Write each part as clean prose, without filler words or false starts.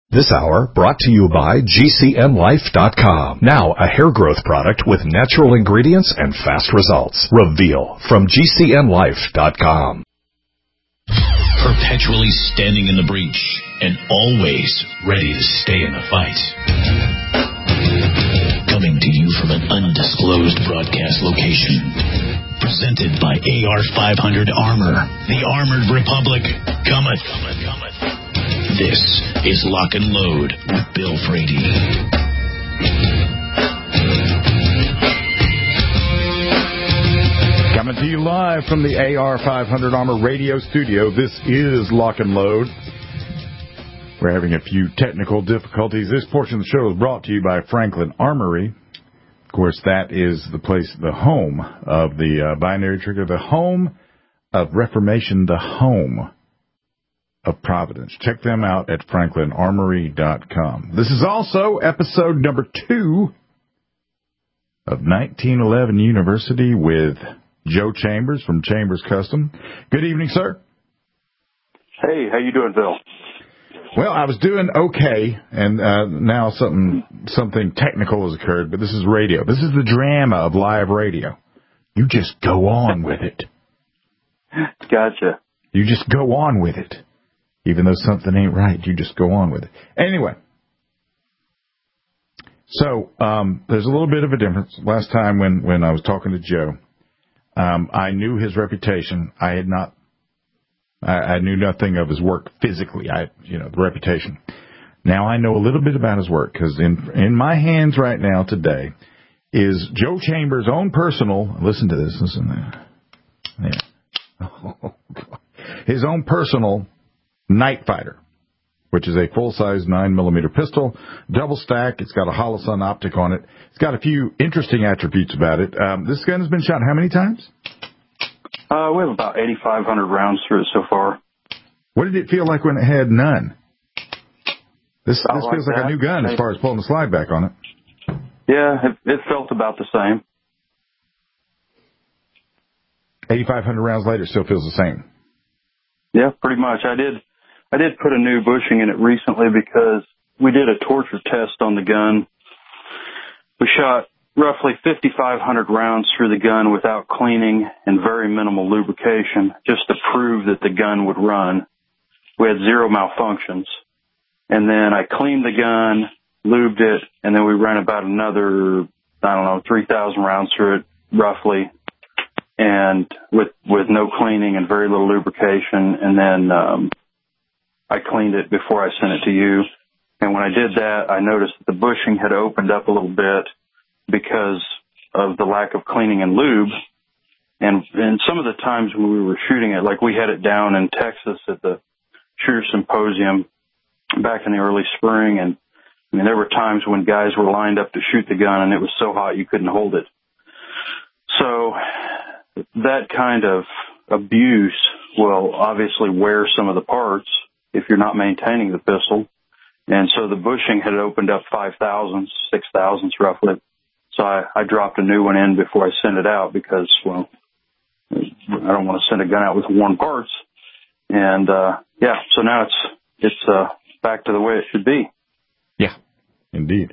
This hour brought to you by GCNLife.com. Now a hair growth product with natural ingredients and fast results. Reveal from GCNLife.com. Perpetually standing in the breach and always ready to stay in the fight. Coming to you from an undisclosed broadcast location. Presented by AR-500 Armor. The Armored Republic cometh. This is Lock and Load with Bill Frady. Coming to you live from the AR-500 Armor radio studio. This is Lock and Load. We're having a few technical difficulties. This portion of the show is brought to you by Franklin Armory. Of course, that is the place, the home of the binary trigger, the home of Reformation, the home of Providence. Check them out at franklinarmory.com. This is also episode number 2 of 1911 University with Joe Chambers from Chambers Custom. Good evening, sir. Hey, how you doing, Bill? Well, I was doing okay, and now something technical has occurred, but this is radio. This is the drama of live radio. You just go on with it. Gotcha. You just go on with it. Even though something ain't right, you just go on with it. Anyway, so there's a little bit of a difference. Last time when I was talking to Joe, I knew his reputation. I knew nothing of his work physically. The reputation. Now I know a little bit about his work because in my hands right now today is Joe Chambers' own personal. Listen to this. Listen to that. Yeah. His own personal Night Fighter, which is a full-size 9mm pistol, double stack. It's got a Holosun optic on it. It's got a few interesting attributes about it. This gun has been shot how many times? We have about 8,500 rounds through it so far. What did it feel like when it had none? This feels like a new gun as far as pulling the slide back on it. Yeah, it felt about the same. 8,500 rounds later, still feels the same. Yeah, pretty much. I did put a new bushing in it recently because we did a torture test on the gun. We shot roughly 5,500 rounds through the gun without cleaning and very minimal lubrication, just to prove that the gun would run. We had 0 malfunctions. And then I cleaned the gun, lubed it, and then we ran about another, 3,000 rounds through it, roughly, and with no cleaning and very little lubrication. And then I cleaned it before I sent it to you. And when I did that, I noticed that the bushing had opened up a little bit because of the lack of cleaning and lube. And some of the times when we were shooting it, like we had it down in Texas at the Shooter Symposium back in the early spring. And I mean, there were times when guys were lined up to shoot the gun and it was so hot you couldn't hold it. So that kind of abuse will obviously wear some of the parts if you're not maintaining the pistol. And so the bushing had opened up 5,000, 6,000 roughly. So I dropped a new one in before I sent it out because, well, I don't want to send a gun out with worn parts. And, so now it's back to the way it should be. Yeah, indeed.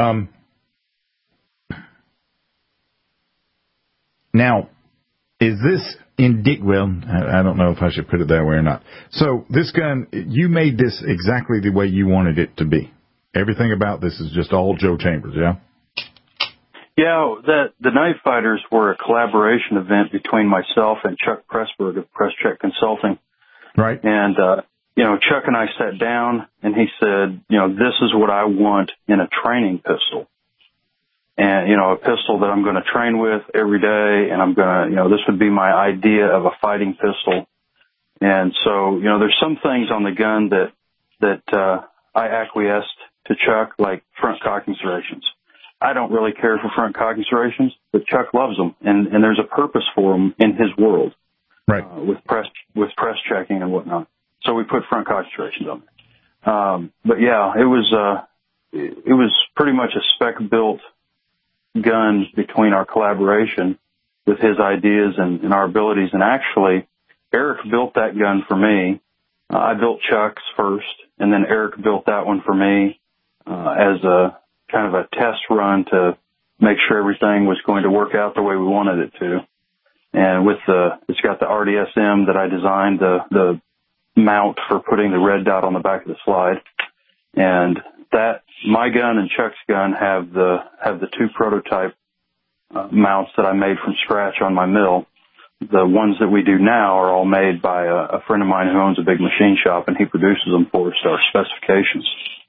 Now, is this well, I don't know if I should put it that way or not. So this gun, you made this exactly the way you wanted it to be. Everything about this is just all Joe Chambers, yeah? Yeah, the Night Fighters were a collaboration event between myself and Chuck Pressburg of Press Check Consulting. Right. And, Chuck and I sat down and he said, this is what I want in a training pistol. And, a pistol that I'm going to train with every day, and I'm going to, this would be my idea of a fighting pistol. And so, there's some things on the gun that I acquiesced to Chuck, like front cocking serrations. I don't really care for front cocking serrations, but Chuck loves them, and there's a purpose for them in his world, right? With press checking and whatnot. So we put front cocking serrations on there. But yeah, it was pretty much a spec built gun between our collaboration with his ideas and our abilities. And actually, Eric built that gun for me I built Chuck's first, and then Eric built that one for me as a kind of a test run to make sure everything was going to work out the way we wanted it to. And it's got the RDSM that I designed, the mount for putting the red dot on the back of the slide. And that, my gun and Chuck's gun have the two prototype mounts that I made from scratch on my mill. The ones that we do now are all made by a friend of mine who owns a big machine shop, and he produces them for us to our specifications.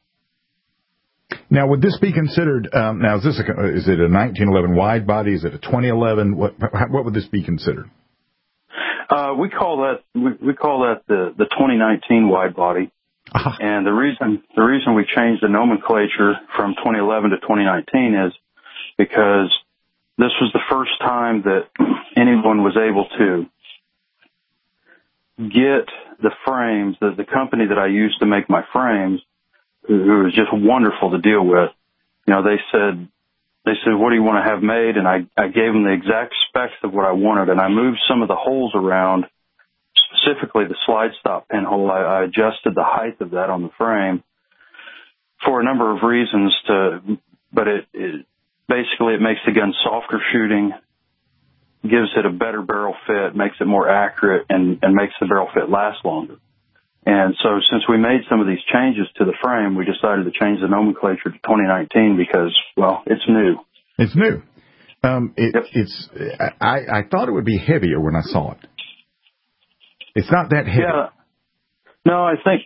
Now, would this be considered? Now, is it a 1911 wide body? Is it a 2011? What would this be considered? We call that the 2019 wide body. Uh-huh. And the reason we changed the nomenclature from 2011 to 2019 is because this was the first time that anyone was able to get the frames, the company that I used to make my frames, who was just wonderful to deal with. You know, they said, what do you want to have made? And I gave them the exact specs of what I wanted, and I moved some of the holes around, specifically the slide stop pinhole. I adjusted the height of that on the frame for a number of reasons but basically it makes the gun softer shooting, gives it a better barrel fit, makes it more accurate, and makes the barrel fit last longer. And so since we made some of these changes to the frame, we decided to change the nomenclature to 2019 because, well, it's new. It's new. Yep. I thought it would be heavier when I saw it. It's not that heavy. Yeah. No, I think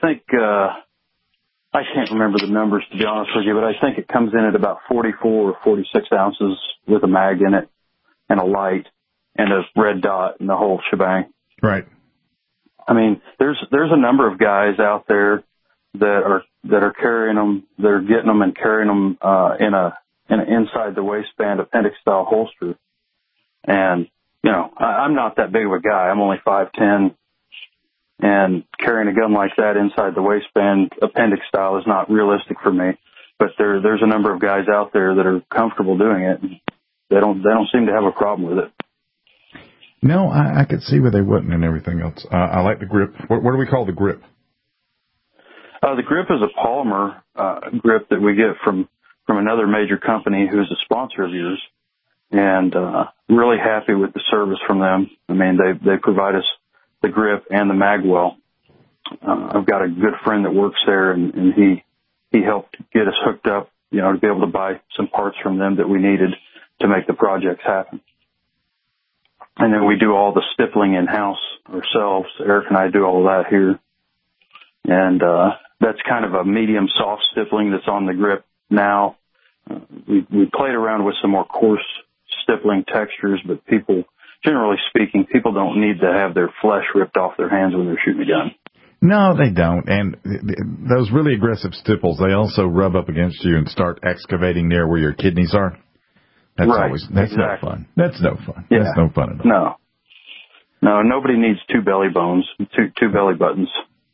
I can't remember the numbers, to be honest with you, but I think it comes in at about 44 or 46 ounces with a mag in it and a light and a red dot and the whole shebang. Right. I mean, there's a number of guys out there that are carrying them, they're getting them and carrying them in an inside the waistband appendix style holster. And, you know, I'm not that big of a guy. I'm only 5'10", and carrying a gun like that inside the waistband appendix style is not realistic for me. But there's a number of guys out there that are comfortable doing it. They don't seem to have a problem with it. No, I could see where they wouldn't and everything else. I like the grip. What do we call the grip? The grip is a polymer grip that we get from another major company who's a sponsor of yours, and really happy with the service from them. I mean, they provide us the grip and the mag well. I've got a good friend that works there, and he helped get us hooked up, you know, to be able to buy some parts from them that we needed to make the projects happen. And then we do all the stippling in-house ourselves. Eric and I do all of that here. And that's kind of a medium soft stippling that's on the grip now. We played around with some more coarse stippling textures, but generally speaking, people don't need to have their flesh ripped off their hands when they're shooting a gun. No, they don't. And those really aggressive stipples, they also rub up against you and start excavating there where your kidneys are. That's right. That's exactly. no fun. That's no fun. Yeah. That's no fun at all. No, nobody needs two belly bones, two belly buttons.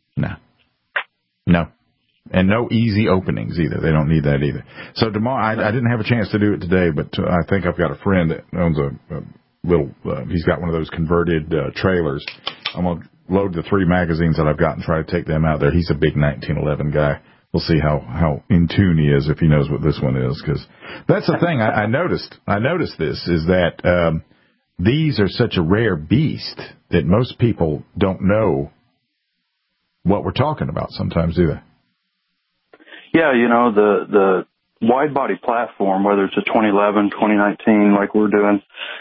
No. And no easy openings either. They don't need that either. So tomorrow, I didn't have a chance to do it today, but I think I've got a friend that owns a little, he's got one of those converted trailers. I'm going to load the 3 magazines that I've got and try to take them out there. He's a big 1911 guy. We'll see how in tune he is if he knows what this one is, because that's the thing I noticed. I noticed this is that these are such a rare beast that most people don't know what we're talking about sometimes, do they? Yeah, you know, the wide body platform, whether it's a 2011, 2019 like we're doing,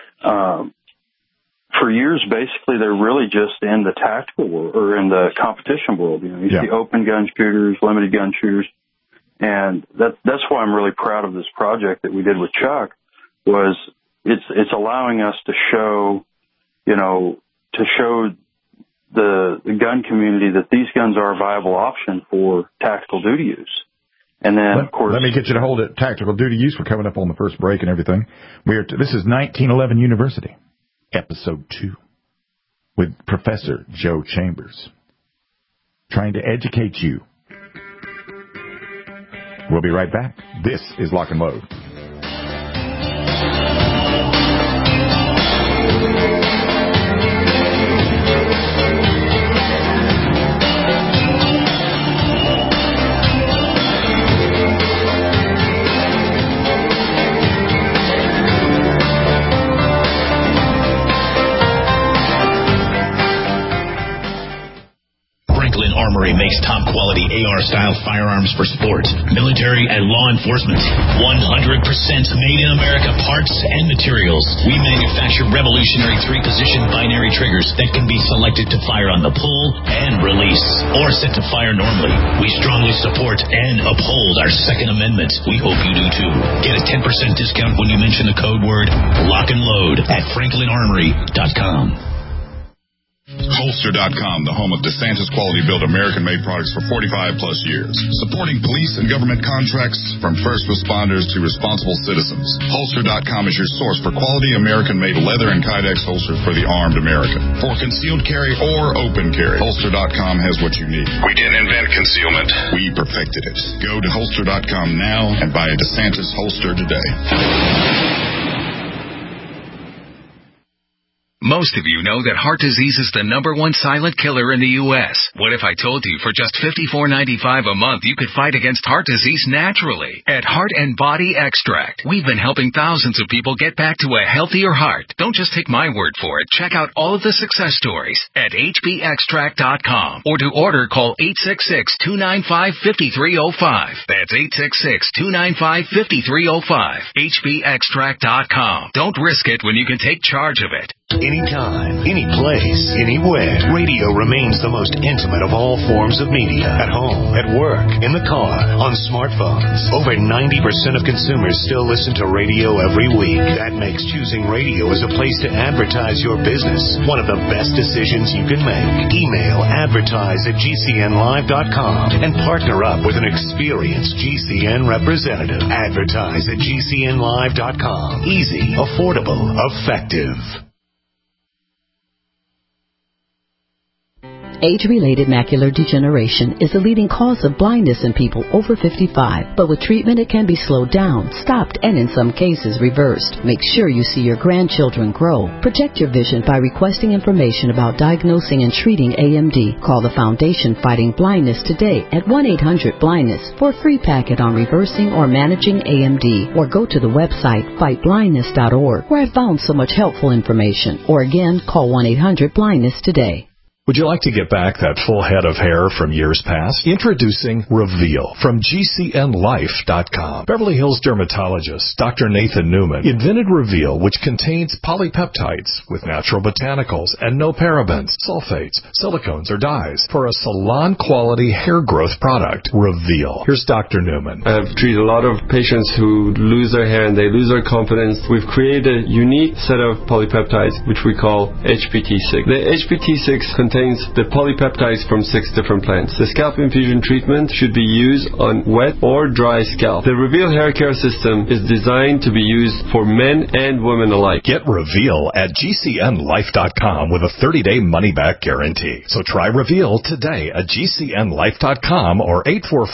for years, basically, they're really just in the tactical world or in the competition world. You know, you see open gun shooters, limited gun shooters, and that's why I'm really proud of this project that we did with Chuck. Was it's allowing us to show, you know, the gun community that these guns are a viable option for tactical duty use. And then, of course, let me get you to hold it. Tactical duty use. We're coming up on the first break and everything. This is 1911 University. Episode 2 with Professor Joe Chambers, trying to educate you. We'll be right back. This is Lock and Load. AR-style firearms for sport, military, and law enforcement. 100% made in America parts and materials. We manufacture revolutionary 3-position binary triggers that can be selected to fire on the pull and release, or set to fire normally. We strongly support and uphold our Second Amendment. We hope you do too. Get a 10% discount when you mention the code word Lock and Load at FranklinArmory.com. Holster.com, the home of DeSantis quality built American-made products for 45 plus years. Supporting police and government contracts from first responders to responsible citizens. Holster.com is your source for quality American-made leather and Kydex holsters for the armed American. For concealed carry or open carry, Holster.com has what you need. We didn't invent concealment. We perfected it. Go to Holster.com now and buy a DeSantis holster today. Most of you know that heart disease is the #1 silent killer in the U.S. What if I told you for just $54.95 a month you could fight against heart disease naturally? At Heart and Body Extract, we've been helping thousands of people get back to a healthier heart. Don't just take my word for it. Check out all of the success stories at hbextract.com, or to order, call 866-295-5305. That's 866-295-5305. hbextract.com. Don't risk it when you can take charge of it. Anytime, any place, anywhere. Radio remains the most intimate of all forms of media. At home, at work, in the car, on smartphones. Over 90% of consumers still listen to radio every week. That makes choosing radio as a place to advertise your business one of the best decisions you can make. Email advertise@gcnlive.com and partner up with an experienced GCN representative. Advertise at gcnlive.com. Easy, affordable, effective. Age-related macular degeneration is the leading cause of blindness in people over 55. But with treatment, it can be slowed down, stopped, and in some cases reversed. Make sure you see your grandchildren grow. Protect your vision by requesting information about diagnosing and treating AMD. Call the Foundation Fighting Blindness today at 1-800-BLINDNESS for a free packet on reversing or managing AMD. Or go to the website fightblindness.org, where I found so much helpful information. Or again, call 1-800-BLINDNESS today. Would you like to get back that full head of hair from years past? Introducing Reveal from GCNLife.com. Beverly Hills dermatologist Dr. Nathan Newman invented Reveal, which contains polypeptides with natural botanicals and no parabens, sulfates, silicones, or dyes for a salon-quality hair growth product. Reveal. Here's Dr. Newman. I've treated a lot of patients who lose their hair and they lose their confidence. We've created a unique set of polypeptides, which we call HPT6. The HPT6 contains the polypeptides from 6 different plants. The scalp infusion treatment should be used on wet or dry scalp. The Reveal hair care system is designed to be used for men and women alike. Get Reveal at GCNLife.com with a 30-day money-back guarantee. So try Reveal today at GCNLife.com or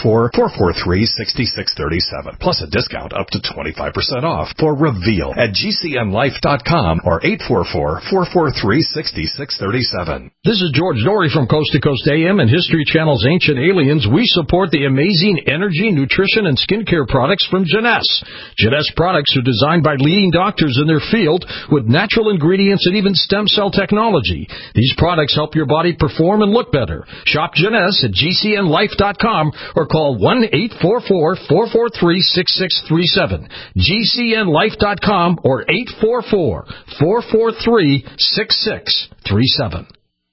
844-443-6637. Plus a discount up to 25% off for Reveal at GCNLife.com or 844-443-6637. This is George Dory from Coast to Coast AM and History Channel's Ancient Aliens. We support the amazing energy, nutrition, and skincare products from Jeunesse. Jeunesse products are designed by leading doctors in their field with natural ingredients and even stem cell technology. These products help your body perform and look better. Shop Jeunesse at GCNLife.com or call 1-844-443-6637. GCNLife.com or 844-443-6637.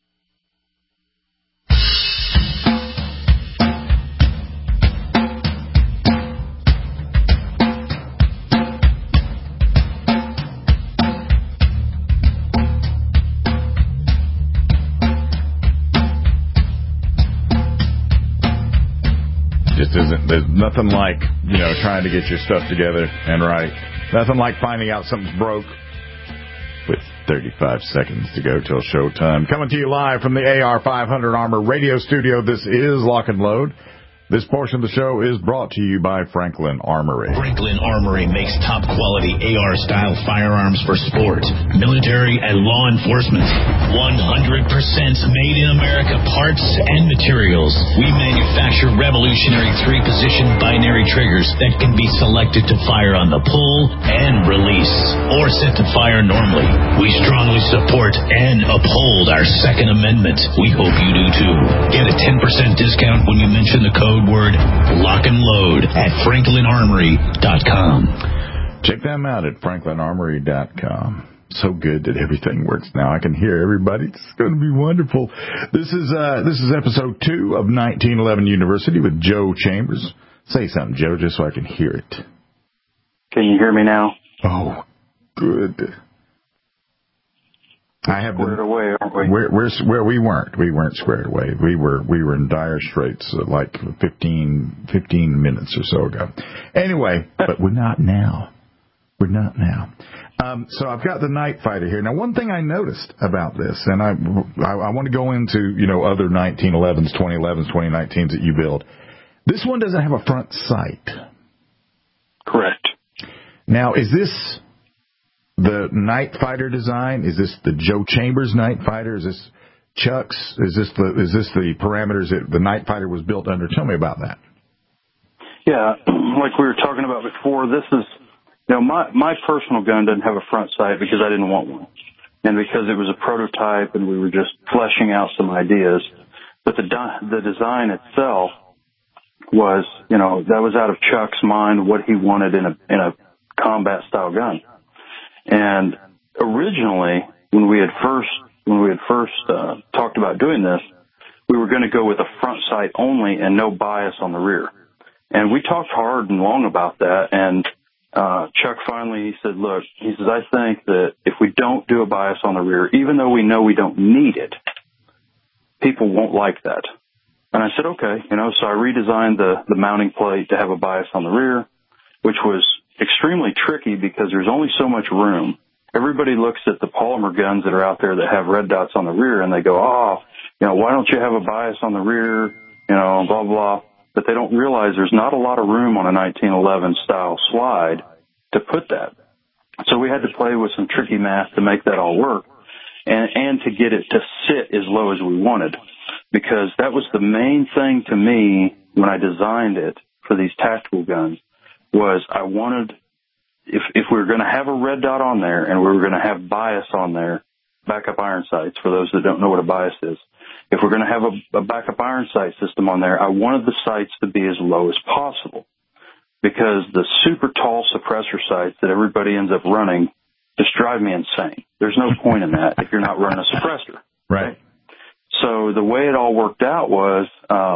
There's nothing like, trying to get your stuff together and right. Nothing like finding out something's broke with 35 seconds to go till showtime. Coming to you live from the AR500 Armor radio studio, this is Lock and Load. This portion of the show is brought to you by Franklin Armory. Franklin Armory makes top-quality AR-style firearms for sport, military, and law enforcement. 100% made in America parts and materials. We manufacture revolutionary 3-position binary binary triggers that can be selected to fire on the pull and release, or set to fire normally. We strongly support and uphold our Second Amendment. We hope you do too. Get a 10% discount when you mention the code word Lock and Load at FranklinArmory.com. Check them out at FranklinArmory.com. So good that everything works now. I can hear everybody. It's going to be wonderful. This is episode 2 of 1911 University with Joe Chambers. Say something, Joe, just so I can hear it. Can you hear me now? Oh, good. I have squared away, aren't we? We weren't squared away. We were in dire straits like 15 minutes or so ago. Anyway, but we're not now. We're not now. So I've got the Night Fighter here. Now, one thing I noticed about this, and I want to go into, other 1911s, 2011s, 2019s that you build. This one doesn't have a front sight. Correct. Now, is this the Night Fighter design? Is this the Joe Chambers Night Fighter? Is this Chuck's? Is this the parameters that the Night Fighter was built under? Tell me about that. Yeah, like we were talking about before, this is... my personal gun doesn't have a front sight because I didn't want one. And because it was a prototype and we were just fleshing out some ideas. But the design itself was, that was out of Chuck's mind, what he wanted in a combat style gun. And originally, when we had first talked about doing this, we were going to go with a front sight only and no bias on the rear. And we talked hard and long about that, and Chuck finally said, look, he says, I think that if we don't do a bias on the rear, even though we know we don't need it, people won't like that. And I said, okay, so I redesigned the mounting plate to have a bias on the rear, which was extremely tricky because there's only so much room. Everybody looks at the polymer guns that are out there that have red dots on the rear and they go, why don't you have a bias on the rear, blah, blah. But they don't realize there's not a lot of room on a 1911 style slide to put that. So we had to play with some tricky math to make that all work and to get it to sit as low as we wanted, because that was the main thing to me when I designed it for these tactical guns was I wanted, if we were going to have a red dot on there and we were going to have bias on there, backup iron sights, for those that don't know what a bias is, if we're going to have a backup iron sight system on there, I wanted the sights to be as low as possible, because the super tall suppressor sights that everybody ends up running just drive me insane. There's no point in that if you're not running a suppressor. Right. So the way it all worked out was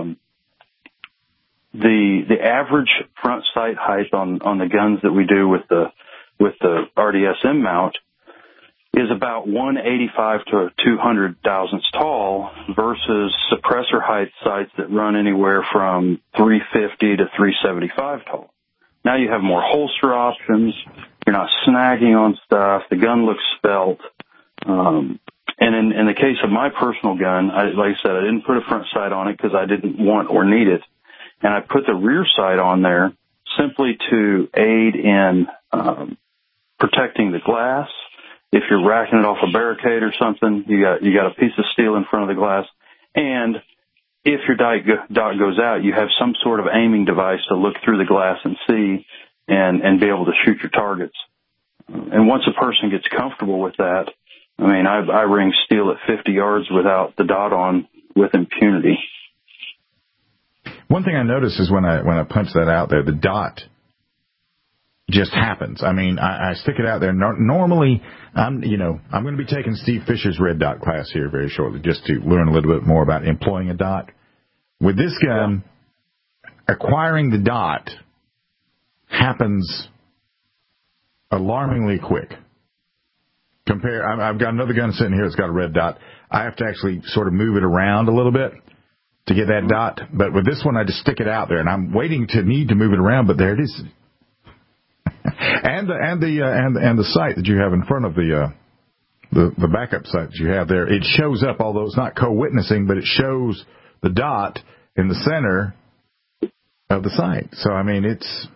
the average front sight height on the guns that we do with the RDSM mount is about 185 to 200 thousandths tall versus suppressor height sights that run anywhere from 350 to 375 tall. Now you have more holster options. You're not snagging on stuff. The gun looks svelte. And in the case of my personal gun, like I said, I didn't put a front sight on it because I didn't want or need it. And I put the rear sight on there simply to aid in protecting the glass. If you're racking it off a barricade or something, you got a piece of steel in front of the glass. And if your dot goes out, you have some sort of aiming device to look through the glass and see and be able to shoot your targets. And once a person gets comfortable with that, I mean, I ring steel at 50 yards without the dot on with impunity. One thing I noticed is when I punch that out there, the dot just happens. I mean, I stick it out there. Normally, I'm going to be taking Steve Fisher's red dot class here very shortly, just to learn a little bit more about employing a dot. With this gun, acquiring the dot happens alarmingly quick. I've got another gun sitting here that's got a red dot. I have to actually sort of move it around a little bit to get that dot. But with this one, I just stick it out there, and I'm waiting to need to move it around, but there it is. and the sight that you have in front of the backup sight that you have there, it shows up, although it's not co-witnessing, but it shows the dot in the center of the sight. So I mean,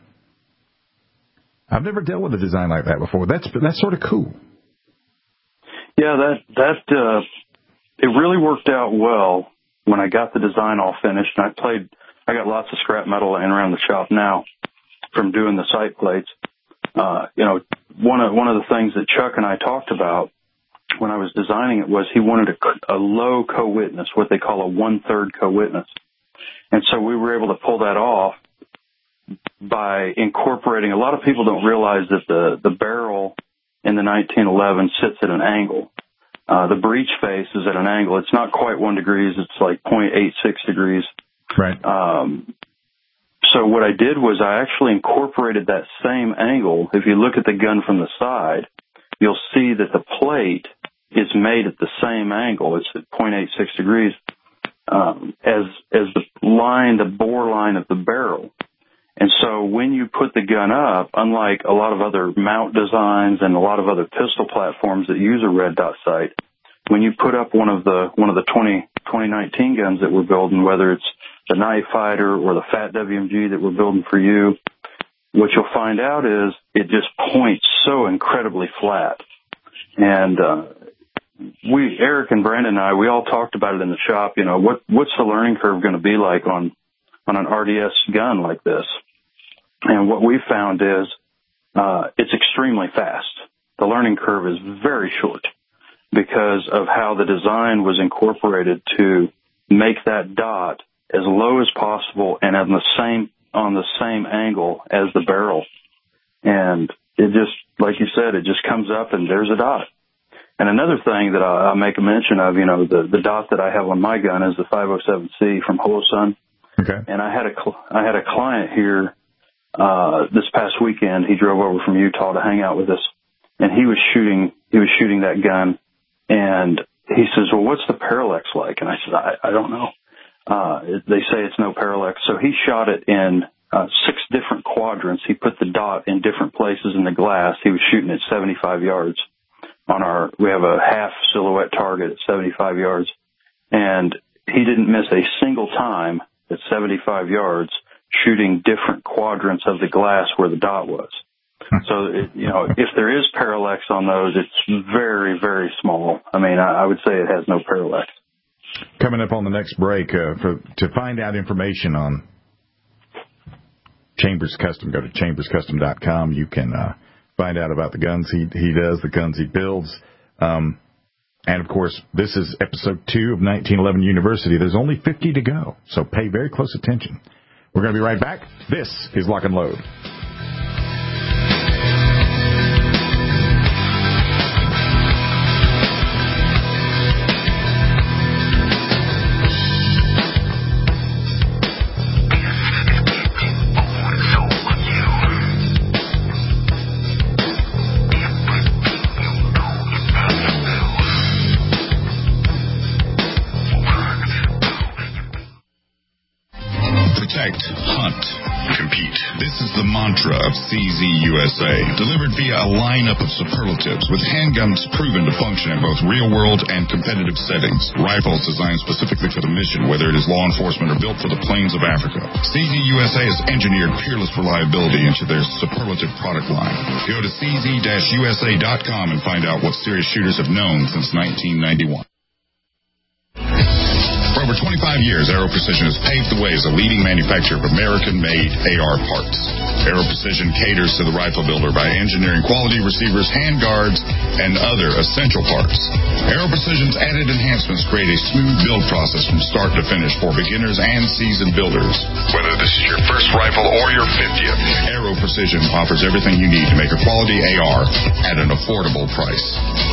I've never dealt with a design like that before. That's sort of cool. Yeah, it really worked out well when I got the design all finished, and I played I got lots of scrap metal laying around the shop now from doing the sight plates. One of the things that Chuck and I talked about when I was designing it was he wanted a low co-witness, what they call a 1/3 co-witness. And so we were able to pull that off by incorporating. A lot of people don't realize that the barrel in the 1911 sits at an angle. The breech face is at an angle. It's not quite 1 degree. It's like 0.86 degrees. Right. So what I did was I actually incorporated that same angle. If you look at the gun from the side, you'll see that the plate is made at the same angle. It's at 0.86 degrees as the bore line of the barrel. And so when you put the gun up, unlike a lot of other mount designs and a lot of other pistol platforms that use a red dot sight, when you put up one of the 2019 guns that we're building, whether it's the Night Fighter or the Fat WMG that we're building for you, what you'll find out is it just points so incredibly flat. And Eric and Brandon and I, we all talked about it in the shop. What's the learning curve going to be like on an RDS gun like this? And what we found is it's extremely fast. The learning curve is very short because of how the design was incorporated to make that dot as low as possible and on the same angle as the barrel. And it just, like you said, it just comes up and there's a dot. And another thing that I'll make a mention of, the dot that I have on my gun is the 507C from Holosun. Okay. And I had a client here this past weekend. He drove over from Utah to hang out with us, and he was shooting that gun. And he says, "Well, what's the parallax like?" And I said, "I don't know. They say it's no parallax." So he shot it in 6 different quadrants. He put the dot in different places in the glass. He was shooting at 75 yards. We have a half silhouette target at 75 yards, and he didn't miss a single time at 75 yards shooting different quadrants of the glass where the dot was. So, if there is parallax on those, it's very, very small. I mean, I would say it has no parallax. Coming up on the next break, to find out information on Chambers Custom, go to chamberscustom.com. You can find out about the guns he does, the guns he builds. And, of course, this is episode 2 of 1911 University. There's only 50 to go, so pay very close attention. We're going to be right back. This is Lock and Load. Of CZ USA, delivered via a lineup of superlatives with handguns proven to function in both real-world and competitive settings. Rifles designed specifically for the mission, whether it is law enforcement or built for the plains of Africa. CZ USA has engineered peerless reliability into their superlative product line. Go to cz-usa.com and find out what serious shooters have known since 1991. For over 25 years, Aero Precision has paved the way as a leading manufacturer of American-made AR parts. Aero Precision caters to the rifle builder by engineering quality receivers, handguards, and other essential parts. Aero Precision's added enhancements create a smooth build process from start to finish for beginners and seasoned builders. Whether this is your first rifle or your 50th, Aero Precision offers everything you need to make a quality AR at an affordable price.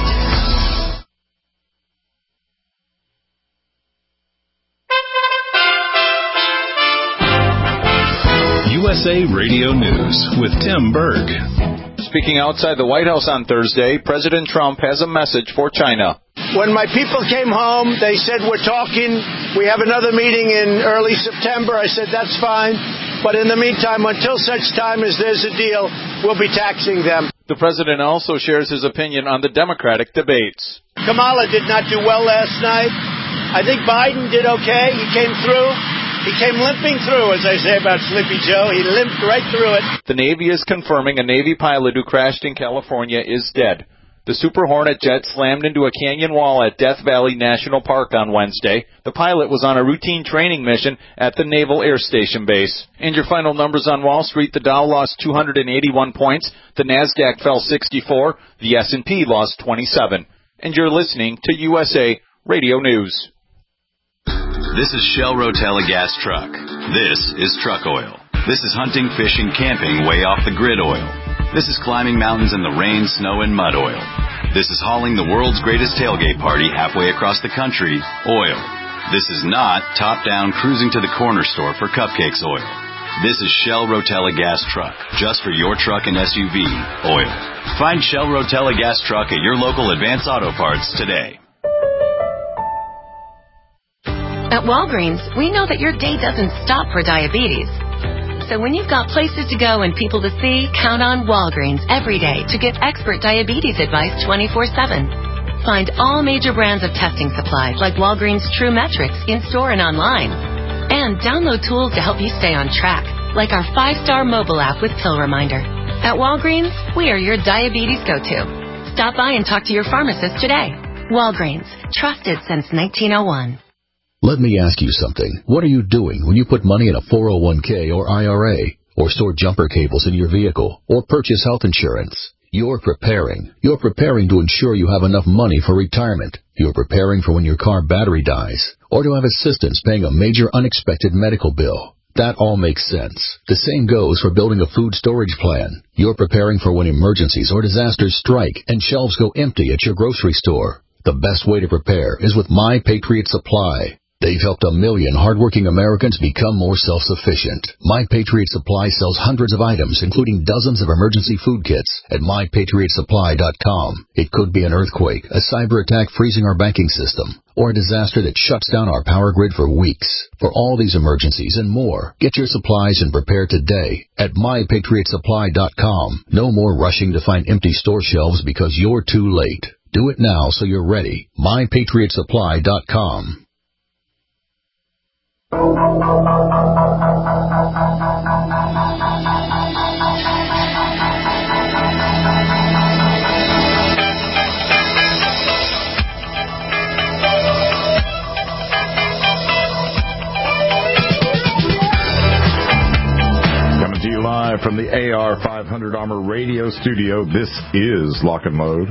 USA Radio News with Tim Berg. Speaking outside the White House on Thursday, President Trump has a message for China. When my people came home, they said, "We're talking. We have another meeting in early September." I said, "That's fine. But in the meantime, until such time as there's a deal, we'll be taxing them." The president also shares his opinion on the Democratic debates. Kamala did not do well last night. I think Biden did okay. He came through. He came limping through, as I say about Sleepy Joe. He limped right through it. The Navy is confirming a Navy pilot who crashed in California is dead. The Super Hornet jet slammed into a canyon wall at Death Valley National Park on Wednesday. The pilot was on a routine training mission at the Naval Air Station base. And your final numbers on Wall Street, the Dow lost 281 points, the Nasdaq fell 64, the S&P lost 27. And you're listening to USA Radio News. This is Shell Rotella gas truck. This is truck oil. This is hunting, fishing, camping way off the grid oil. This is climbing mountains in the rain, snow, and mud oil. This is hauling the world's greatest tailgate party halfway across the country, oil. This is not top-down cruising to the corner store for cupcakes oil. This is Shell Rotella gas truck, just for your truck and SUV, oil. Find Shell Rotella gas truck at your local Advance Auto Parts today. At Walgreens, we know that your day doesn't stop for diabetes. So when you've got places to go and people to see, count on Walgreens every day to get expert diabetes advice 24/7. Find all major brands of testing supplies like Walgreens True Metrics in-store and online. And download tools to help you stay on track, like our 5-star mobile app with Pill Reminder. At Walgreens, we are your diabetes go-to. Stop by and talk to your pharmacist today. Walgreens, trusted since 1901. Let me ask you something. What are you doing when you put money in a 401k or IRA, or store jumper cables in your vehicle, or purchase health insurance? You're preparing. You're preparing to ensure you have enough money for retirement. You're preparing for when your car battery dies, or to have assistance paying a major unexpected medical bill. That all makes sense. The same goes for building a food storage plan. You're preparing for when emergencies or disasters strike and shelves go empty at your grocery store. The best way to prepare is with My Patriot Supply. They've helped 1 million hardworking Americans become more self-sufficient. My Patriot Supply sells hundreds of items, including dozens of emergency food kits at MyPatriotSupply.com. It could be an earthquake, a cyber attack freezing our banking system, or a disaster that shuts down our power grid for weeks. For all these emergencies and more, get your supplies and prepare today at MyPatriotSupply.com. No more rushing to find empty store shelves because you're too late. Do it now so you're ready. MyPatriotSupply.com. Coming to you live from the AR500 Armor Radio Studio, this is Lock and Load.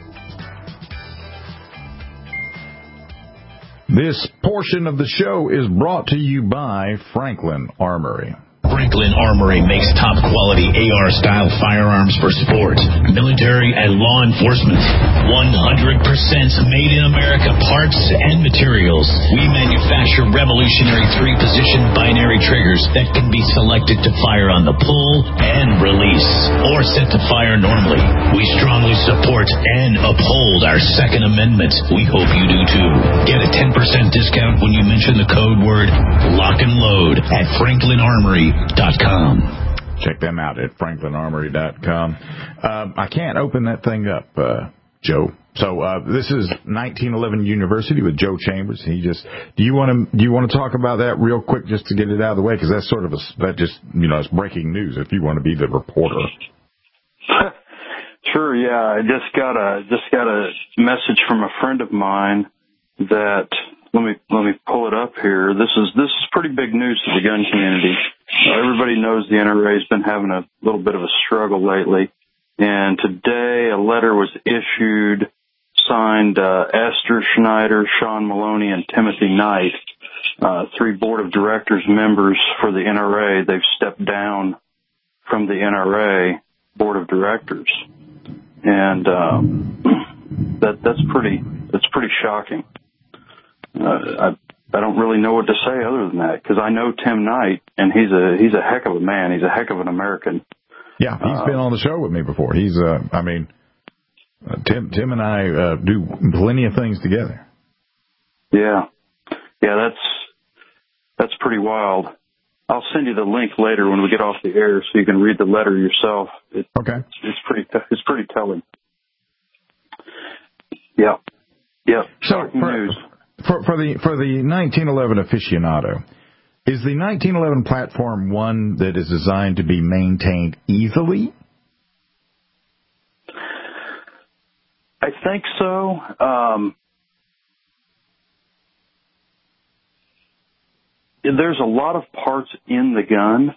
This portion of the show is brought to you by Franklin Armory. Franklin Armory makes top-quality AR-style firearms for sport, military, and law enforcement. 100% made-in-America parts and materials. We manufacture revolutionary 3-position binary triggers that can be selected to fire on the pull and release, or set to fire normally. We strongly support and uphold our Second Amendment. We hope you do too. Get a 10% discount when you mention the code word Lock and Load at FranklinArmory.com. Check them out at FranklinArmory.com. I can't open that thing up, Joe. So this is 1911 University with Joe Chambers. Do you want to talk about that real quick just to get it out of the way, because that's sort of it's breaking news if you want to be the reporter. Sure. Yeah, I just got a message from a friend of mine that. Let me pull it up here. This is pretty big news to the gun community. Everybody knows the NRA has been having a little bit of a struggle lately, and today a letter was issued, signed Esther Schneider, Sean Maloney, and Timothy Knight, 3 board of directors members for the NRA. They've stepped down from the NRA board of directors, and that's pretty shocking. I don't really know what to say other than that, because I know Tim Knight, and he's a heck of a man. He's a heck of an American. Yeah, he's been on the show with me before. He's Tim and I do plenty of things together. Yeah, that's pretty wild. I'll send you the link later when we get off the air, so you can read the letter yourself. Okay, it's pretty telling. Yeah. So news. For the 1911 aficionado, is the 1911 platform one that is designed to be maintained easily? I think so. There's a lot of parts in the gun,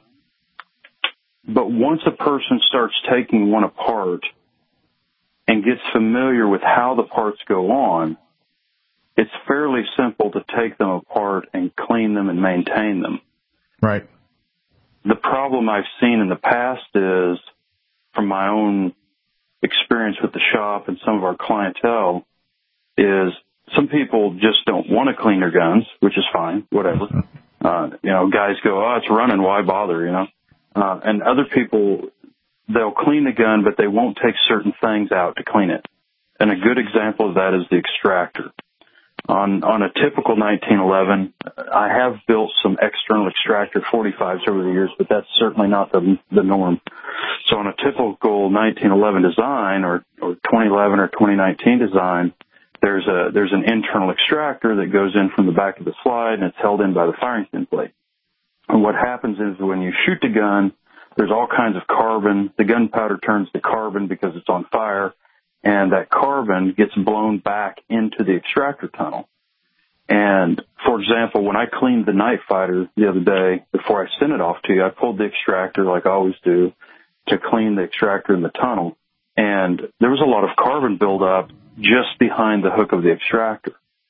but once a person starts taking one apart and gets familiar with how the parts go on, it's fairly simple to take them apart and clean them and maintain them. Right. The problem I've seen in the past is, from my own experience with the shop and some of our clientele, is some people just don't want to clean their guns, which is fine, whatever. Guys go, oh, it's running, why bother, and other people, they'll clean the gun, but they won't take certain things out to clean it. And a good example of that is the extractor. On a typical 1911, I have built some external extractor 45s over the years, but that's certainly not the norm. So on a typical 1911 design or 2011 or 2019 design, there's an internal extractor that goes in from the back of the slide, and it's held in by the firing pin plate. And what happens is when you shoot the gun, there's all kinds of carbon. The gunpowder turns to carbon because it's on fire, and that carbon gets blown back into the extractor tunnel. And, for example, when I cleaned the Night Fighter the other day, before I sent it off to you, I pulled the extractor, like I always do, to clean the extractor in the tunnel. And there was a lot of carbon buildup just behind the hook of the extractor.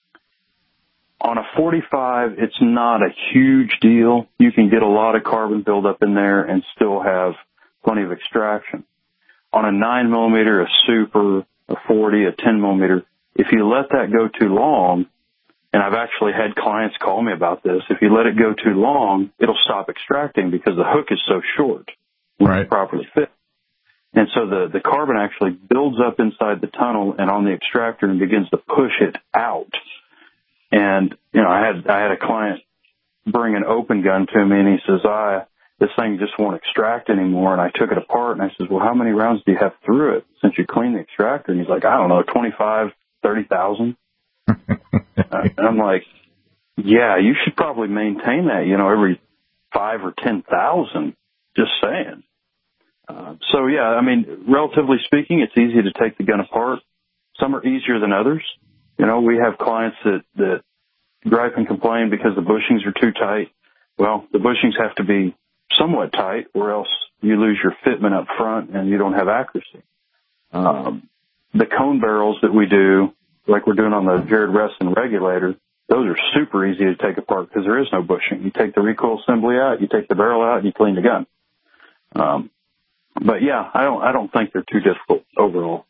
On a 45, it's not a huge deal. You can get a lot of carbon buildup in there and still have plenty of extraction. On a 9mm, a Super, a 40, a 10mm, if you let that go too long, and I've actually had clients call me about this, if you let it go too long, it'll stop extracting because the hook is so short when it's properly fit. And so the carbon actually builds up inside the tunnel and on the extractor and begins to push it out. And, I had a client bring an open gun to me, and he says, this thing just won't extract anymore. And I took it apart, and I said, well, how many rounds do you have through it since you cleaned the extractor? And he's like, I don't know, 25, 30,000. And I'm like, yeah, you should probably maintain that, every 5 or 10,000, just saying. So, yeah, I mean, relatively speaking, it's easy to take the gun apart. Some are easier than others. We have clients that gripe and complain because the bushings are too tight. Well, the bushings have to be somewhat tight, or else you lose your fitment up front and you don't have accuracy. The cone barrels that we do, like we're doing on the Jared Reston regulator, those are super easy to take apart because there is no bushing. You take the recoil assembly out, you take the barrel out, and you clean the gun. But yeah, I don't think they're too difficult overall.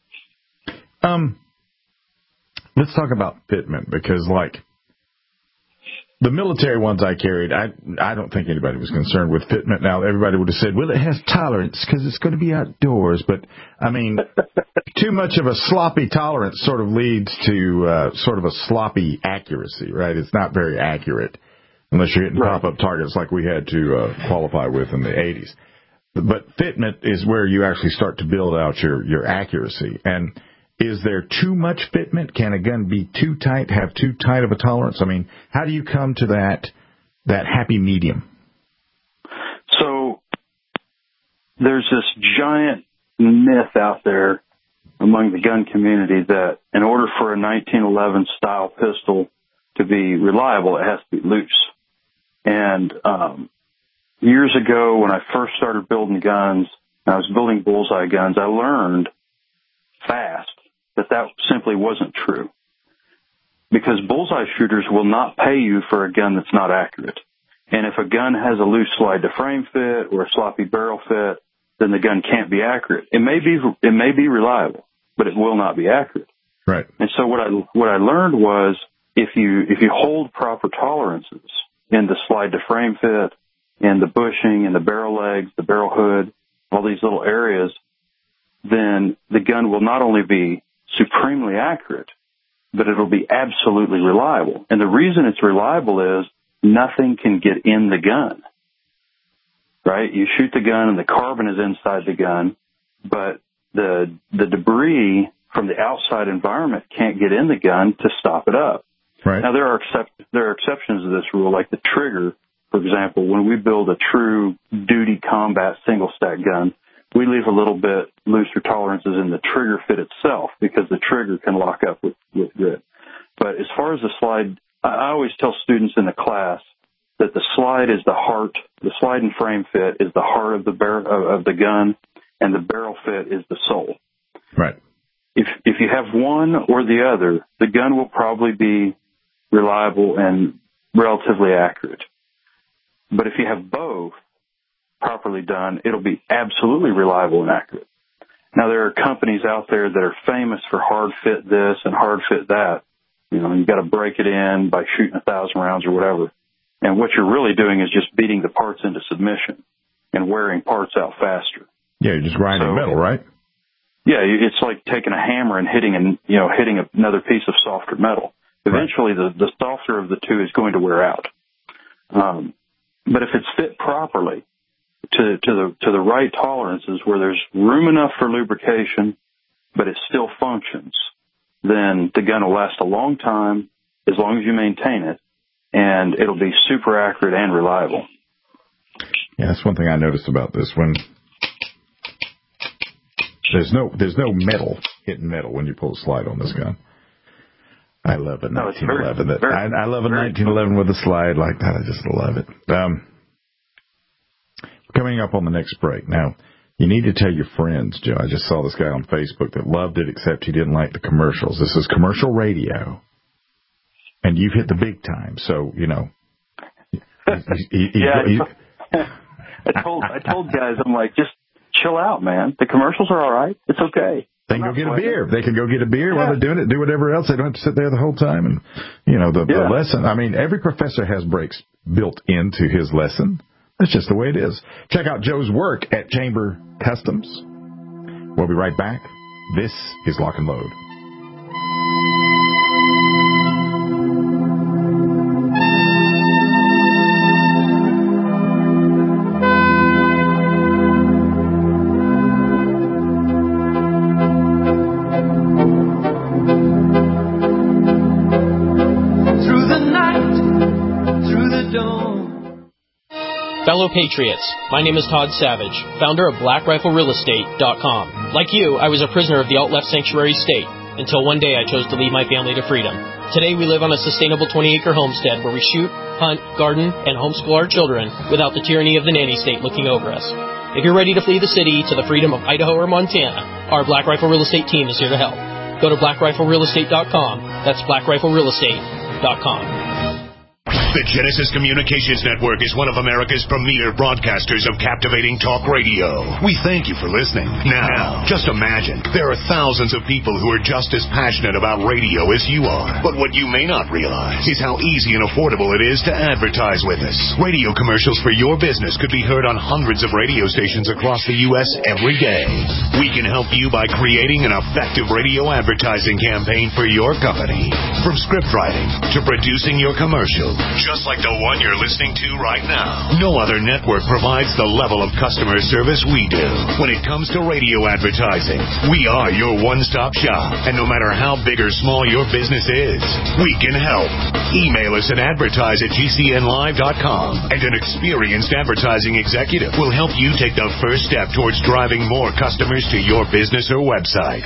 Let's talk about fitment, because like the military ones I carried, I don't think anybody was concerned with fitment. Now, everybody would have said, well, it has tolerance because it's going to be outdoors. But, I mean, too much of a sloppy tolerance sort of leads to sort of a sloppy accuracy, right? It's not very accurate unless you're hitting pop-up targets like we had to qualify with in the 80s. But fitment is where you actually start to build out your accuracy. And is there too much fitment? Can a gun be too tight, have too tight of a tolerance? I mean, how do you come to that happy medium? So there's this giant myth out there among the gun community that in order for a 1911 style pistol to be reliable, it has to be loose. And years ago, when I first started building guns, I was building bullseye guns, I learned fast that simply wasn't true. Because bullseye shooters will not pay you for a gun that's not accurate. And if a gun has a loose slide to frame fit or a sloppy barrel fit, then the gun can't be accurate. It may be reliable, but it will not be accurate. Right. And so what I learned was if you hold proper tolerances in the slide to frame fit, in the bushing, in the barrel legs, the barrel hood, all these little areas, then the gun will not only be supremely accurate, but it'll be absolutely reliable. And the reason it's reliable is nothing can get in the gun, right? You shoot the gun and the carbon is inside the gun, but the debris from the outside environment can't get in the gun to stop it up. Right. Now, there are exceptions to this rule, like the trigger, for example. When we build a true duty combat single stack gun, we leave a little bit looser tolerances in the trigger fit itself because the trigger can lock up with grit. But as far as the slide, I always tell students in the class that the slide is the heart. The slide and frame fit is the heart of the gun, and the barrel fit is the soul. Right. If you have one or the other, the gun will probably be reliable and relatively accurate. But if you have both properly done, it'll be absolutely reliable and accurate. Now, there are companies out there that are famous for hard fit this and hard fit that. You know, you've got to break it in by shooting 1,000 rounds or whatever. And what you're really doing is just beating the parts into submission and wearing parts out faster. Yeah, you're just grinding metal, right? Yeah, it's like taking a hammer and hitting another piece of softer metal. Eventually, the softer of the two is going to wear out. But if it's fit properly to the right tolerances where there's room enough for lubrication, but it still functions, then the gun will last a long time as long as you maintain it, and it'll be super accurate and reliable. Yeah, that's one thing I noticed about this. When there's no metal hitting metal when you pull a slide on this gun. I love a 1911. I love a 1911 with a slide like that. I just love it. Coming up on the next break. Now, you need to tell your friends, Joe. I just saw this guy on Facebook that loved it, except he didn't like the commercials. This is commercial radio, and you've hit the big time. So, you know. I told guys, I'm like, just chill out, man. The commercials are all right. It's okay. They can go get a beer. They can go get a beer while they're doing it, do whatever else. They don't have to sit there the whole time. And, you know, the lesson, I mean, every professor has breaks built into his lesson. That's just the way it is. Check out Joe's work at Chamber Customs. We'll be right back. This is Lock and Load. Fellow Patriots, my name is Todd Savage, founder of BlackRifleRealEstate.com. Like you, I was a prisoner of the alt-left sanctuary state, until one day I chose to lead my family to freedom. Today we live on a sustainable 20-acre homestead where we shoot, hunt, garden, and homeschool our children without the tyranny of the nanny state looking over us. If you're ready to flee the city to the freedom of Idaho or Montana, our Black Rifle Real Estate team is here to help. Go to BlackRifleRealEstate.com. That's BlackRifleRealEstate.com. The Genesis Communications Network is one of America's premier broadcasters of captivating talk radio. We thank you for listening. Now, just imagine, there are thousands of people who are just as passionate about radio as you are. But what you may not realize is how easy and affordable it is to advertise with us. Radio commercials for your business could be heard on hundreds of radio stations across the U.S. every day. We can help you by creating an effective radio advertising campaign for your company. From script writing to producing your commercial, just like the one you're listening to right now. No other network provides the level of customer service we do. When it comes to radio advertising, we are your one-stop shop. And no matter how big or small your business is, we can help. Email us at advertise@gcnlive.com, and an experienced advertising executive will help you take the first step towards driving more customers to your business or website.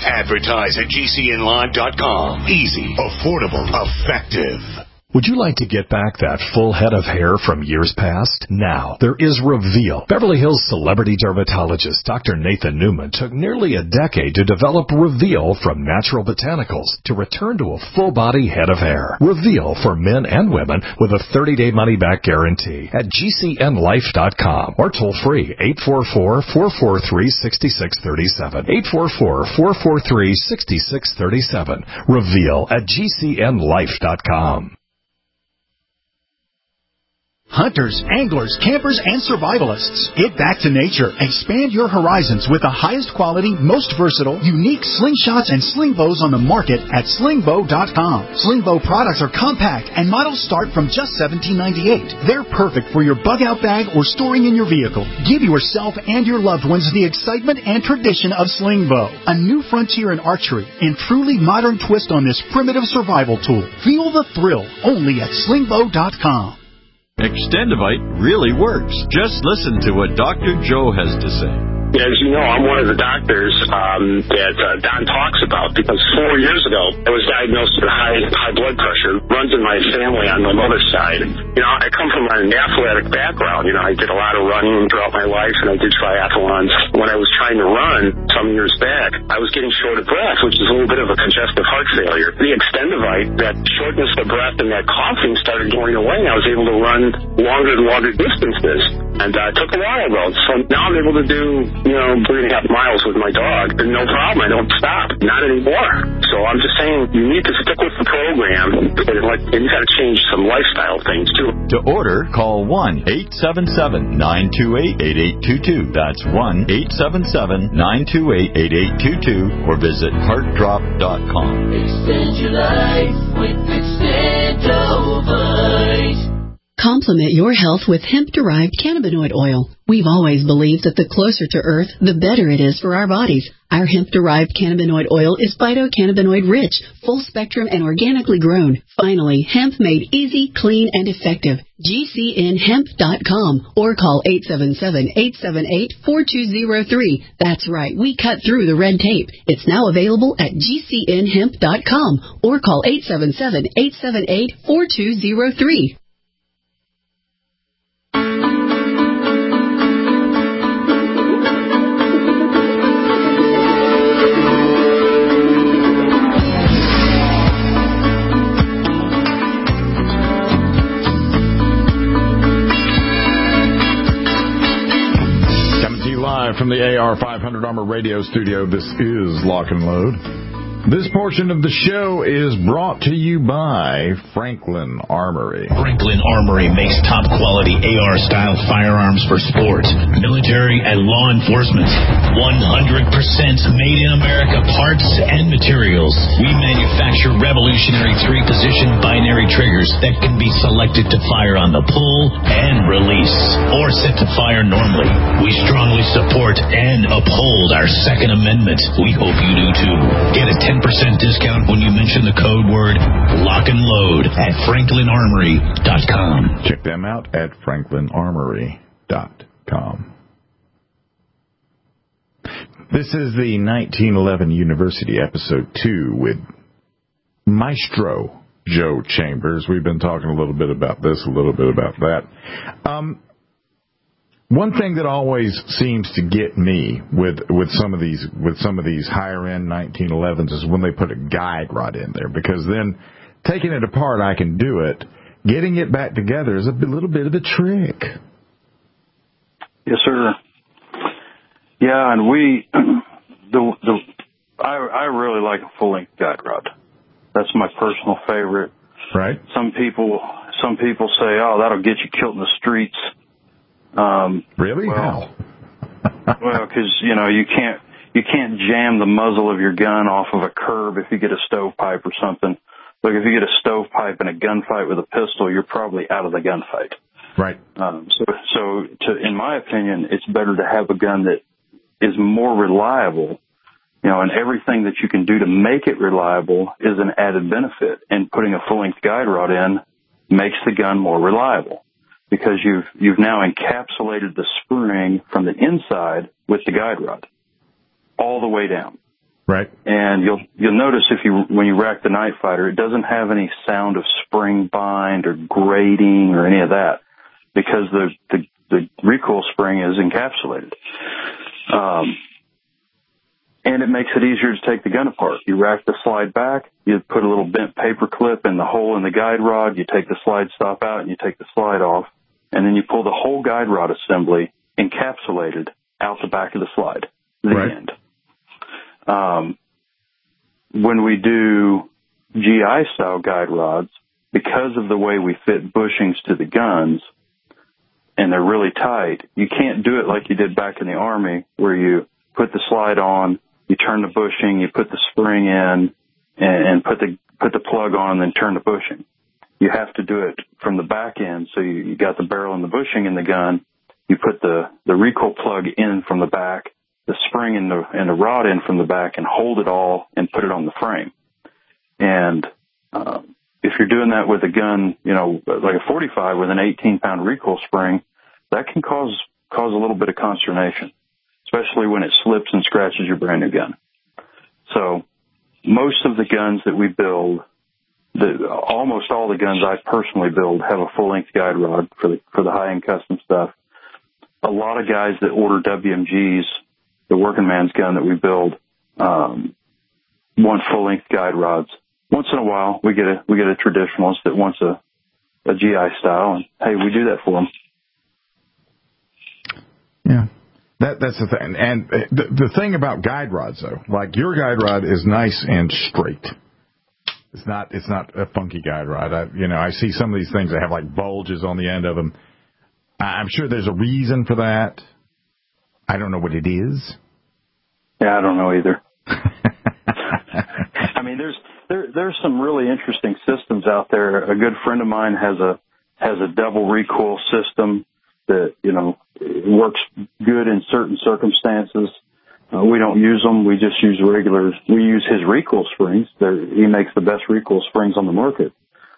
Advertise@gcnlive.com. Easy, affordable, effective. Would you like to get back that full head of hair from years past? Now, there is Reveal. Beverly Hills celebrity dermatologist Dr. Nathan Newman took nearly a decade to develop Reveal from natural botanicals to return to a full-body head of hair. Reveal for men and women with a 30-day money-back guarantee at GCNlife.com or toll-free 844-443-6637. 844-443-6637. Reveal at GCNlife.com. Hunters, anglers, campers, and survivalists. Get back to nature. Expand your horizons with the highest quality, most versatile, unique slingshots and sling bows on the market at slingbow.com. Slingbow products are compact and models start from just $17.98. They're perfect for your bug-out bag or storing in your vehicle. Give yourself and your loved ones the excitement and tradition of Slingbow, a new frontier in archery and truly modern twist on this primitive survival tool. Feel the thrill only at slingbow.com. Extendivite really works. Just listen to what Dr. Joe has to say. As you know, I'm one of the doctors that Don talks about, because 4 years ago, I was diagnosed with high blood pressure. Runs in my family on my mother's side. You know, I come from an athletic background. You know, I did a lot of running throughout my life, and I did triathlons. When I was trying to run some years back, I was getting short of breath, which is a little bit of a congestive heart failure. The Extendivite, that shortness of breath and that coughing started going away. I was able to run longer and longer distances. And it took a while, though. So now I'm able to do, 3.5 miles with my dog. And no problem. I don't stop. Not anymore. So I'm just saying, you need to stick with the program. And you got to change some lifestyle things, too. To order, call 1-877-928-8822. That's 1-877-928-8822. Or visit heartdrop.com. Extend your life with Extendovite. Complement your health with hemp-derived cannabinoid oil. We've always believed that the closer to Earth, the better it is for our bodies. Our hemp-derived cannabinoid oil is phytocannabinoid-rich, full-spectrum, and organically grown. Finally, hemp made easy, clean, and effective. GCNhemp.com or call 877-878-4203. That's right, we cut through the red tape. It's now available at GCNhemp.com or call 877-878-4203. From the AR500 Armor Radio Studio, this is Lock and Load. This portion of the show is brought to you by Franklin Armory. Franklin Armory makes top-quality AR-style firearms for sport, military, and law enforcement. 100% made in America parts and materials. We manufacture revolutionary 3-position binary triggers that can be selected to fire on the pull and release, or set to fire normally. We strongly support and uphold our Second Amendment. We hope you do too. Get a 10% discount when you mention the code word Lock and Load at franklinarmory.com. Check them out at franklinarmory.com. This is the 1911 University Episode 2 with Maestro Joe Chambers. We've been talking a little bit about this, a little bit about that. One thing that always seems to get me with some of these higher end 1911s is when they put a guide rod in there, because then taking it apart I can do it. Getting it back together is a little bit of a trick. Yes, sir. Yeah, and I really like a full length guide rod. That's my personal favorite. Right. Some people say, "Oh, that'll get you killed in the streets." Really? Well, because you can't jam the muzzle of your gun off of a curb if you get a stovepipe or something. Look, if you get a stovepipe in a gunfight with a pistol, you're probably out of the gunfight. Right. In my opinion, it's better to have a gun that is more reliable. And everything that you can do to make it reliable is an added benefit. And putting a full-length guide rod in makes the gun more reliable, because you've now encapsulated the spring from the inside with the guide rod all the way down. Right. And you'll notice when you rack the Night Fighter, it doesn't have any sound of spring bind or grating or any of that, because the recoil spring is encapsulated. And it makes it easier to take the gun apart. You rack the slide back, you put a little bent paper clip in the hole in the guide rod, you take the slide stop out and you take the slide off, and then you pull the whole guide rod assembly encapsulated out the back of the slide. The end. When we do GI-style guide rods, because of the way we fit bushings to the guns, and they're really tight, you can't do it like you did back in the Army, where you put the slide on, you turn the bushing, you put the spring in, and put the plug on, and then turn the bushing. You have to do it from the back end. So you got the barrel and the bushing in the gun. You put the recoil plug in from the back, the spring and the rod in from the back, and hold it all and put it on the frame. And if you're doing that with a gun, like a 45 with an 18-pound recoil spring, that can cause a little bit of consternation. especially when it slips and scratches your brand new gun. So most of the guns that we build, almost all the guns I personally build have a full-length guide rod for the high-end custom stuff. A lot of guys that order WMGs, the working man's gun that we build, want full-length guide rods. Once in a while, we get a traditionalist that wants a GI style, and hey, we do that for them. Yeah. That's the thing. And the thing about guide rods, though, like your guide rod is nice and straight. It's not a funky guide rod. I see some of these things that have like bulges on the end of them. I'm sure there's a reason for that. I don't know what it is. Yeah, I don't know either. I mean, there's some really interesting systems out there. A good friend of mine has a double recoil system that, works good in certain circumstances. We don't use them. We just use we use his recoil springs. He makes the best recoil springs on the market.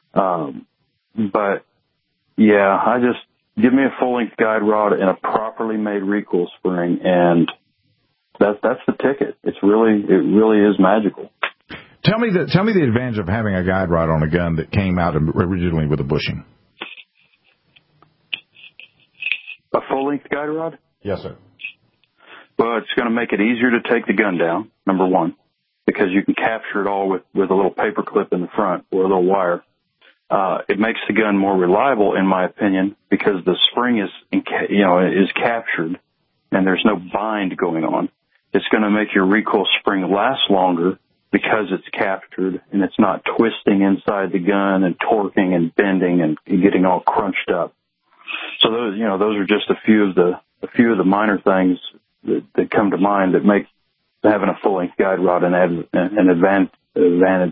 But yeah, give me a full-length guide rod and a properly made recoil spring, and that's the ticket. It really is magical. Tell me the advantage of having a guide rod on a gun that came out originally with a bushing. A full-length guide rod? Yes, sir. Well, it's going to make it easier to take the gun down, number one, because you can capture it all with a little paper clip in the front or a little wire. It makes the gun more reliable, in my opinion, because the spring is captured and there's no bind going on. It's going to make your recoil spring last longer because it's captured and it's not twisting inside the gun and torquing and bending and getting all crunched up. So those are just a few of the minor things that come to mind that make having a full-length guide rod an advantage.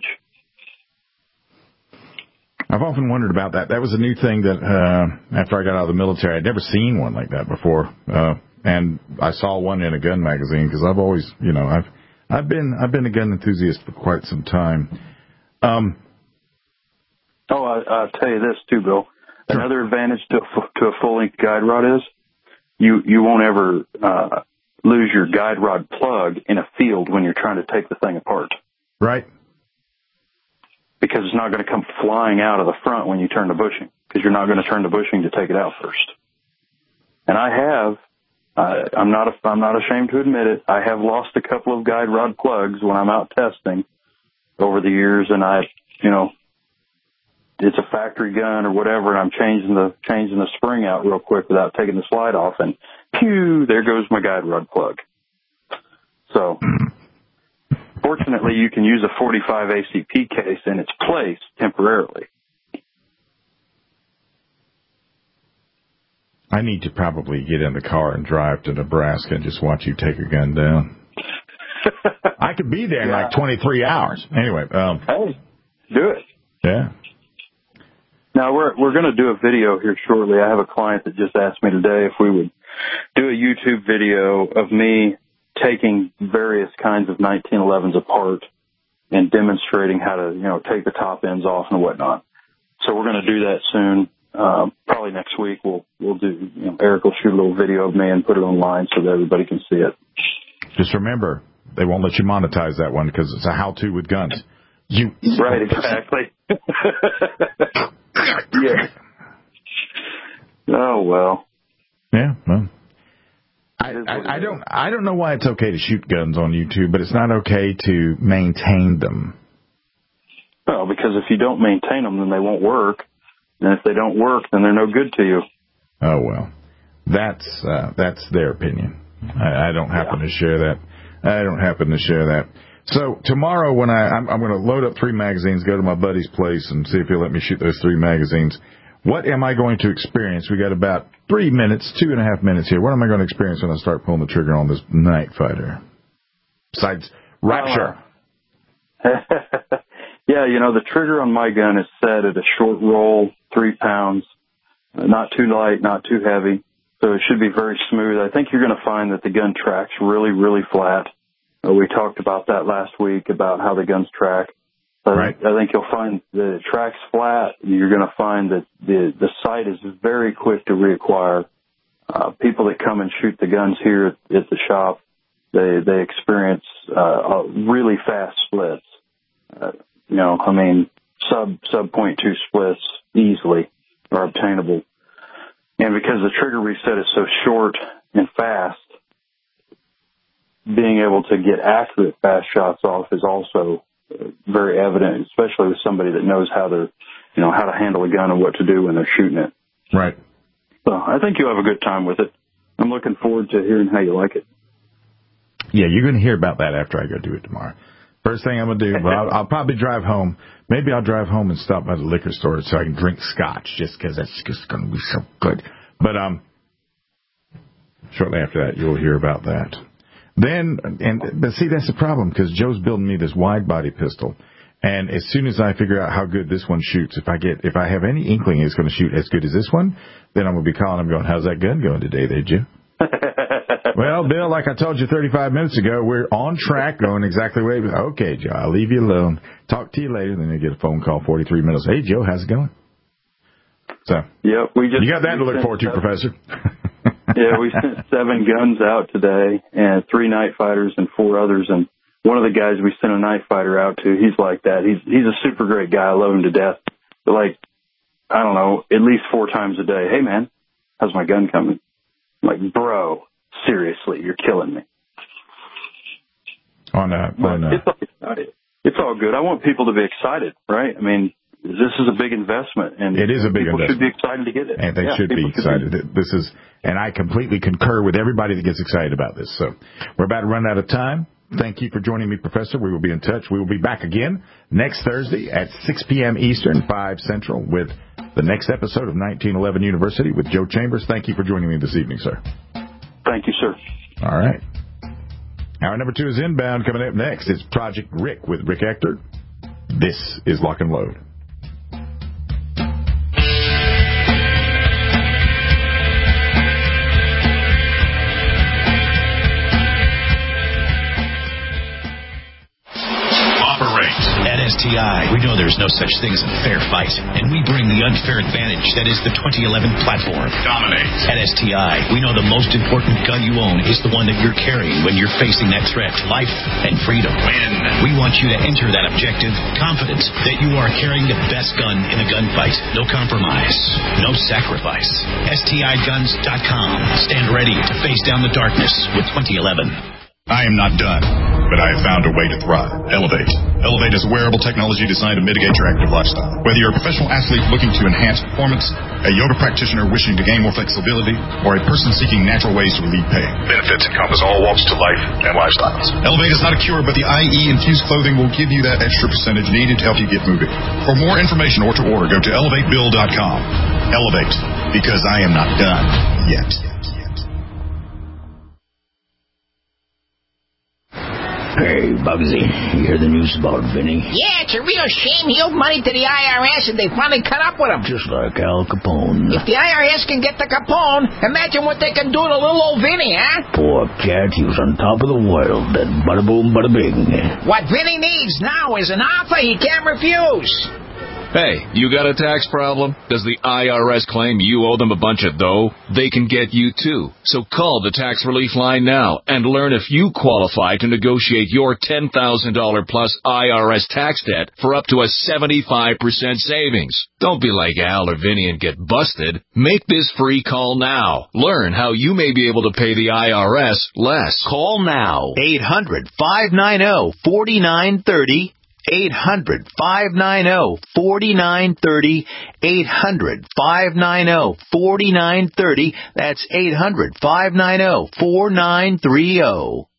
I've often wondered about that. That was a new thing that after I got out of the military, I'd never seen one like that before, and I saw one in a gun magazine because I've always, I've been a gun enthusiast for quite some time. I'll tell you this too, Bill. Sure. Another advantage to a full-length guide rod is you won't ever lose your guide rod plug in a field when you're trying to take the thing apart. Right. Because it's not going to come flying out of the front when you turn the bushing, because you're not going to turn the bushing to take it out first. And I'm not ashamed to admit it, I have lost a couple of guide rod plugs when I'm out testing over the years, and it's a factory gun or whatever, and I'm changing the spring out real quick without taking the slide off, and pew, there goes my guide rod plug. So, fortunately, you can use a 45 ACP case in its place temporarily. I need to probably get in the car and drive to Nebraska and just watch you take a gun down. I could be there in like 23 hours. Anyway. Hey, do it. Yeah. Now, we're going to do a video here shortly. I have a client that just asked me today if we would do a YouTube video of me taking various kinds of 1911s apart and demonstrating how to, take the top ends off and whatnot. So we're going to do that soon. Probably next week we'll do, Eric will shoot a little video of me and put it online so that everybody can see it. Just remember, they won't let you monetize that one because it's a how-to with guns. Right, exactly. Yeah. Oh, well. Yeah, well. I don't know why it's okay to shoot guns on YouTube, but it's not okay to maintain them. Well, because if you don't maintain them, then they won't work. And if they don't work, then they're no good to you. Oh, well. That's their opinion. I don't happen to share that. I don't happen to share that. So tomorrow when I'm going to load up 3 magazines, go to my buddy's place and see if he'll let me shoot those 3 magazines. What am I going to experience? We got about 3 minutes, 2.5 minutes here. What am I going to experience when I start pulling the trigger on this Night Fighter? Besides rapture. Yeah, the trigger on my gun is set at a short roll, 3 pounds, not too light, not too heavy. So it should be very smooth. I think you're going to find that the gun tracks really, really flat. We talked about that last week, about how the guns track. Right. I think you'll find that it tracks flat. You're going to find that the sight is very quick to reacquire. people that come and shoot the guns here at the shop, they experience really fast splits. Sub 0.2 splits easily are obtainable. And because the trigger reset is so short and fast, being able to get accurate fast shots off is also very evident, especially with somebody that knows how to handle a gun and what to do when they're shooting it. Right. So I think you'll have a good time with it. I'm looking forward to hearing how you like it. Yeah, you're going to hear about that after I go do it tomorrow. First thing I'm going to do, well, I'll probably drive home. Maybe I'll drive home and stop by the liquor store so I can drink scotch, just because that's just going to be so good. But shortly after that, you'll hear about that. But see, that's the problem, because Joe's building me this wide-body pistol. And as soon as I figure out how good this one shoots, if I have any inkling it's going to shoot as good as this one, then I'm going to be calling him going, how's that gun going today there, Joe? Well, Bill, like I told you 35 minutes ago, we're on track going exactly the way. Okay, Joe, I'll leave you alone. Talk to you later. Then you get a phone call 43 minutes. Hey, Joe, how's it going? So, yep, you got that to look forward to, Professor. Yeah, we sent 7 guns out today, and 3 night fighters and 4 others. And one of the guys we sent a night fighter out to, he's like that. He's a super great guy. I love him to death. But I don't know, at least 4 times a day. Hey, man, how's my gun coming? I'm like, bro, seriously, you're killing me. It's all good. I want people to be excited, right? I mean, this is a big investment, and it is a big people investment. should be excited to get it. And they should be excited. And I completely concur with everybody that gets excited about this. So we're about to run out of time. Thank you for joining me, Professor. We will be in touch. We will be back again next Thursday at 6 p.m. Eastern, 5 Central, with the next episode of 1911 University with Joe Chambers. Thank you for joining me this evening, sir. Thank you, sir. All right. Hour number 2 is inbound. Coming up next, it's Project Rick with Rick Ector. This is Lock and Load. At STI, we know there's no such thing as a fair fight, and we bring the unfair advantage that is the 2011 platform. Dominate. At STI, we know the most important gun you own is the one that you're carrying when you're facing that threat, life and freedom. Win. We want you to enter that objective confident that you are carrying the best gun in a gunfight. No compromise, no sacrifice. STIguns.com. Stand ready to face down the darkness with 2011. I am not done, but I have found a way to thrive. Elevate. Elevate is a wearable technology designed to mitigate your active lifestyle. Whether you're a professional athlete looking to enhance performance, a yoga practitioner wishing to gain more flexibility, or a person seeking natural ways to relieve pain, benefits encompass all walks to life and lifestyles. Elevate is not a cure, but the IE-infused clothing will give you that extra percentage needed to help you get moving. For more information or to order, go to elevatebill.com. Elevate, because I am not done yet. Hey, Bugsy, you hear the news about Vinny? Yeah, it's a real shame he owed money to the IRS and they finally caught up with him. Just like Al Capone. If the IRS can get to Capone, imagine what they can do to little old Vinny, huh? Poor cat, he was on top of the world, then bada boom, bada bing. What Vinny needs now is an offer he can't refuse. Hey, you got a tax problem? Does the IRS claim you owe them a bunch of dough? They can get you too. So call the Tax Relief Line now and learn if you qualify to negotiate your $10,000 plus IRS tax debt for up to a 75% savings. Don't be like Al or Vinny and get busted. Make this free call now. Learn how you may be able to pay the IRS less. Call now. 800-590-4930. 800-590-4930. 800-590-4930. That's 800-590-4930.